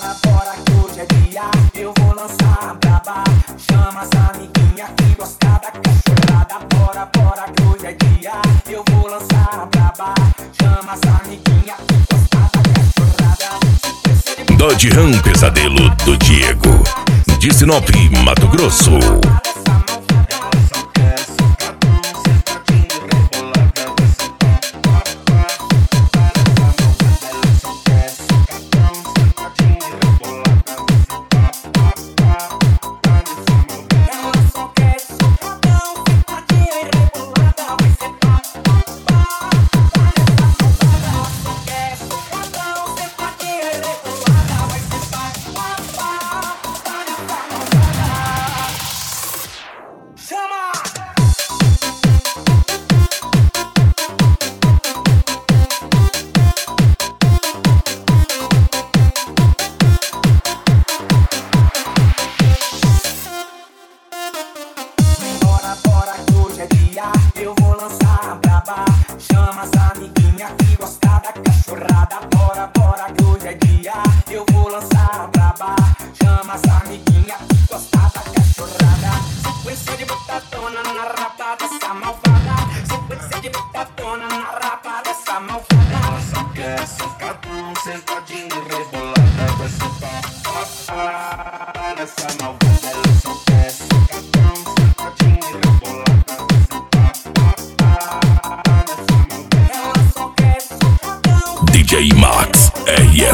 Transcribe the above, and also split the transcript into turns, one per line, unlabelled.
Bora, bora que hoje é dia, eu vou lançar a braba. Chama as amiguinha que gosta da cachorrada. Bora, bora que hoje é dia, eu vou lançar a braba. Chama as amiguinha que gosta da cachorrada.
Dodge Ram Pesadelo do Diego, de Sinop, Mato Grosso.
Eu vou lançar a braba. Chama as amiguinha que gosta da cachorrada. Bora, bora que hoje é dia, eu vou lançar a braba. Chama as amiguinha que gosta da cachorrada. Sequência de botadona na rapa dessa malvada. Sequência de botadona na rapa dessa malvada.
Ela só quer socadão, sentadinho e rebolada com esse papo dessa malvada. Ela só quer socadão, sentadinho e rebolada.
DJ Max RS.